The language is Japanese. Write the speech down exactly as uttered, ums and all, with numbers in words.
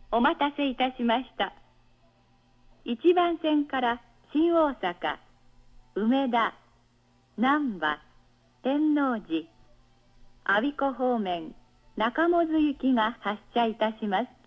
お待たせいたしました。一番線から新大阪、梅田、難波、天王寺、我孫子方面、中百舌行きが発車いたします。